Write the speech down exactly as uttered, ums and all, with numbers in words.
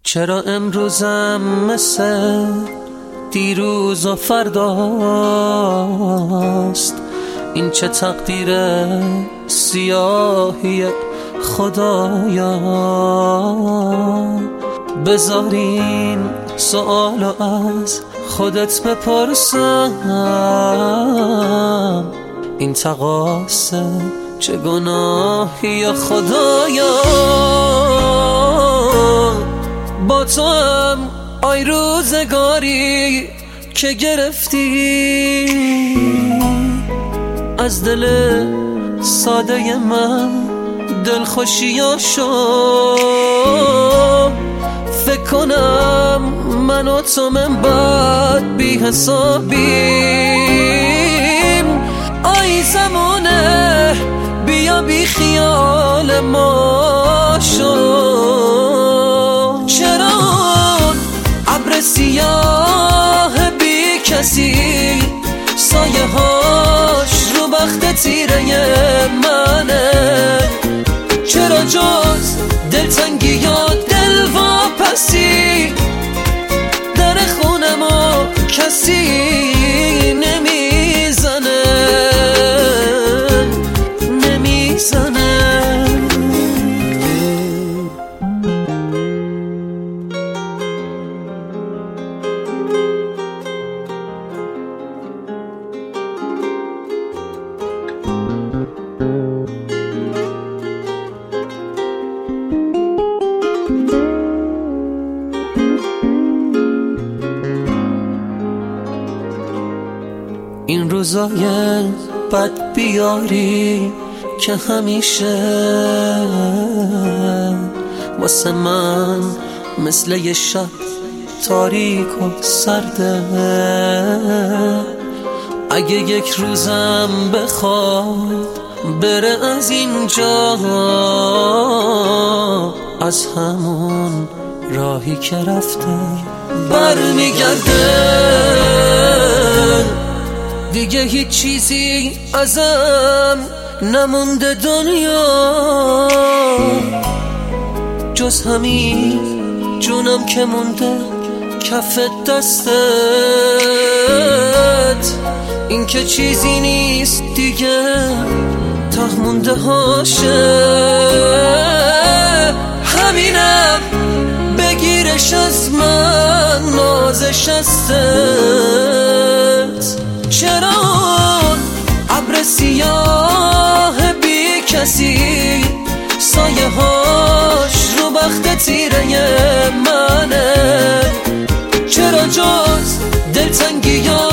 چرا امروزم مثل دیروز و فرداست؟ این چه تقدیر سیاهی خدایا. بذارین سوالو از خودت بپرسم، این تقاصه چه گناهی یا خدایا. با تو هم آی روزگاری که گرفتی از دل ساده من دلخوشیا شد. فکر کنم من و تو من بعد بی حسابیم. آی زمانه بیا بی خیال ما شد. چرا ابر سیاه بی کسی سایه هاش رو بخت تیره منه؟ چرا جز دلتنگی یا دل واپسی در خونه ما کسی نمیزنه نمیزنه این روزای بد بیاری که همیشه واسه من مثل یه شب تاریک و سرده. اگه یک روزم بخواد بره از اینجا، از همون راهی که رفته برمیگرده. دیگه هیچ چیزی ازم نمونده دنیا جز همین جونم که مونده کف دستت. این که چیزی نیست دیگه ته مونده هاشه. همینم بگیرش از من نازش هستت. چرا ابر سیاه بی کسی سایه هاش رو بخت تیره منه؟ چرا جز دلتنگی یا